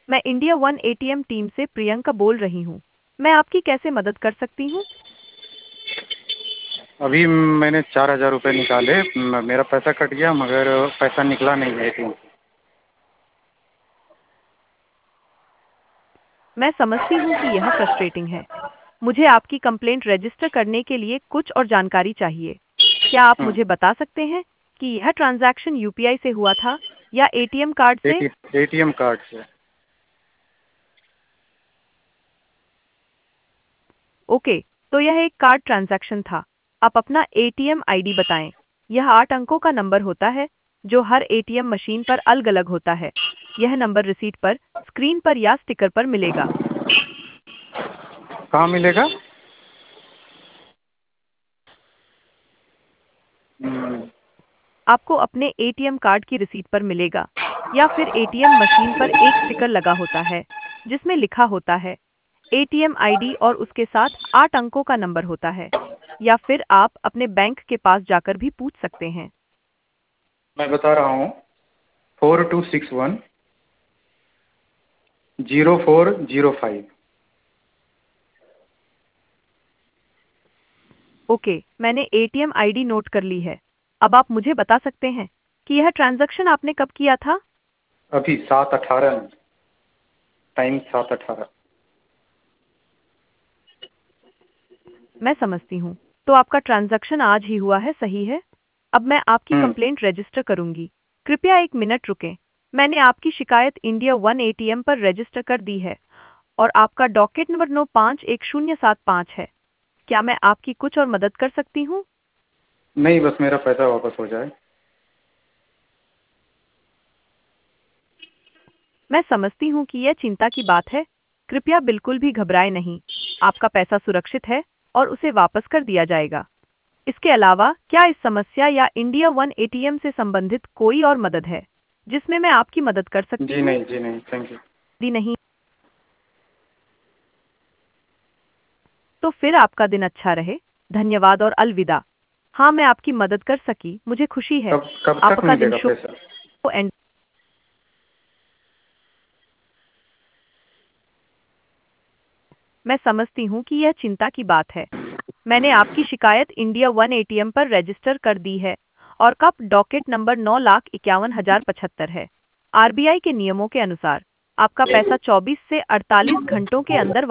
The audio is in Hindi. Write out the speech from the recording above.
मैं इंडिया वन एटीएम टीम से प्रियंका बोल रही हूँ। मैं आपकी कैसे मदद कर सकती हूँ? अभी मैंने 4,000 रुपये निकाले। मेरा पैसा कट गया मगर पैसा निकला नहीं है एटीएम से। मैं समझती हूँ कि यह फ्रस्ट्रेटिंग है। मुझे आपकी कंप्लेंट रजिस्टर करने के लिए कुछ और जानकारी चाहिए। क्या आप मुझे बता सकते हैं कि यह ट्रांजैक्शन यूपीआई से हुआ था या एटीएम कार्ड से? एटीएम कार्ड से। ओके, तो यह एक कार्ड ट्रांजैक्शन था। आप अपना एटीएम आईडी बताएं। यह 8 अंकों का नंबर होता है जो हर एटीएम मशीन पर अलग-अलग होता है। यह नंबर रिसीट पर, स्क्रीन पर या स्टिकर पर मिलेगा। कहाँ मिलेगा? आपको अपने एटीएम कार्ड की रिसीट पर मिलेगा या फिर एटीएम मशीन पर एक स्टिकर लगा होता है जिसमें लिखा होता है एटीएम आईडी और उसके साथ 8 अंकों का नंबर होता है। या फिर आप अपने बैंक के पास जाकर भी पूछ सकते हैं। मैं बता रहा हूँ 4261 0405। ओके, मैंने एटीएम आईडी नोट कर ली है। अब आप मुझे बता सकते हैं कि यह ट्रांजैक्शन आपने कब किया था? अभी 7:18 में। टाइम 7:18। मैं समझती हूँ। तो आपका ट्रांजैक्शन आज ही हुआ है, सही है? अब मैं आपकी कंप्लेंट रजिस्टर करूंगी। कृपया 1 मिनट रुकें। मैंने आपकी शिकायत इंडिया वन एटीएम पर रजिस्टर कर दी है और आपका डॉकेट नंबर 951075 है। क्या मैं आपकी कुछ और मदद कर सकती हूँ? नहीं, बस मेरा पैसा वापस हो जाए। मैं समझती हूँ कि यह चिंता की बात है। कृपया बिल्कुल भी घबराएं नहीं। आपका पैसा सुरक्षित है और उसे वापस कर दिया जाएगा। इसके अलावा क्या इस समस्या या इंडिया वन एटीएम से संबंधित कोई और मदद है जिसमें मैं आपकी मदद कर सकती जी हूँ? नहीं, जी नहीं, थैंक यू। यदि नहीं, तो फिर आपका दिन अच्छा रहे। धन्यवाद और अलविदा। हाँ, मैं आपकी मदद कर सकी, मुझे खुशी है। कब कब तक आपका दिन मिलेगा शुभ पैसा? हो एंड मैं समझती हूँ कि यह चिंता की बात है। मैंने आपकी शिकायत इंडिया वन एटीएम पर रजिस्टर कर दी है और कप डॉकेट नंबर 9,51,075 है। आरबीआई के नियमों के अनुसार आपका पैसा 24 से 48 घंटों के अंदर